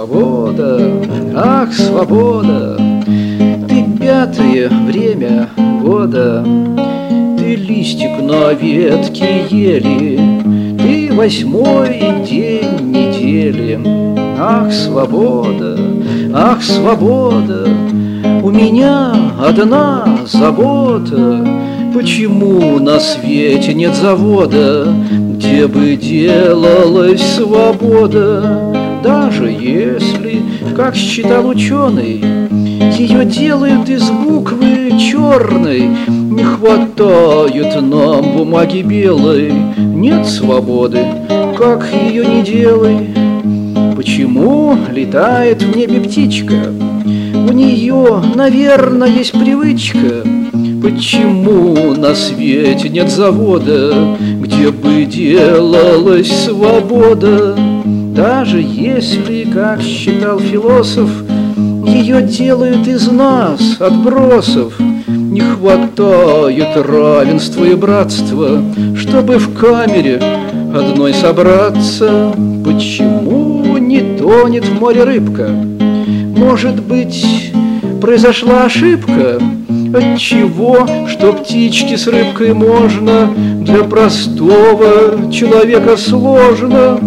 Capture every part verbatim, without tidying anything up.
свобода, ах, свобода, ты пятое время года, ты листик на ветке ели, ты восьмой день недели. Ах, свобода, ах, свобода, у меня одна забота: почему на свете нет завода, где бы делалась свобода? Даже если, как считал ученый, ее делают из буквы черной, не хватает нам бумаги белой. Нет свободы, как ее не делай. Почему летает в небе птичка? У нее, наверное, есть привычка. Почему на свете нет завода, где бы делалась свобода? Даже если, как считал философ, ее делают из нас, отбросов, не хватает равенства и братства, чтобы в камере одной собраться. Почему не тонет в море рыбка? Может быть, произошла ошибка? Отчего, что птички с рыбкой можно, для простого человека сложно?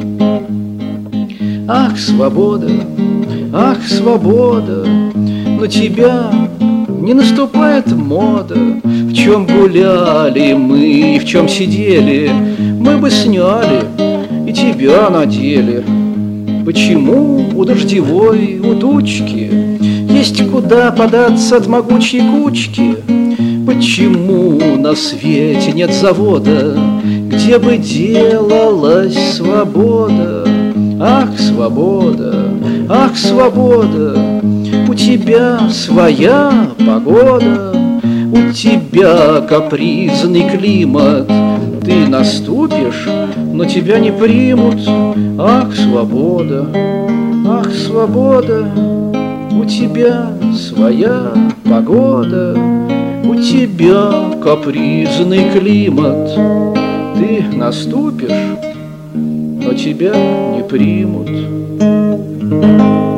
Ах, свобода, ах, свобода, на тебя не наступает мода. В чем гуляли мы, в чем сидели, мы бы сняли и тебя надели. Почему у дождевой, у тучки есть куда податься от могучей кучки? Почему на свете нет завода, где бы делалась свобода? Ах, свобода, ах, свобода, у тебя своя погода, у тебя капризный климат. Ты наступишь, но тебя не примут. Ах, свобода, ах, свобода, у тебя своя погода, у тебя капризный климат. Ты наступишь, но тебя не примут.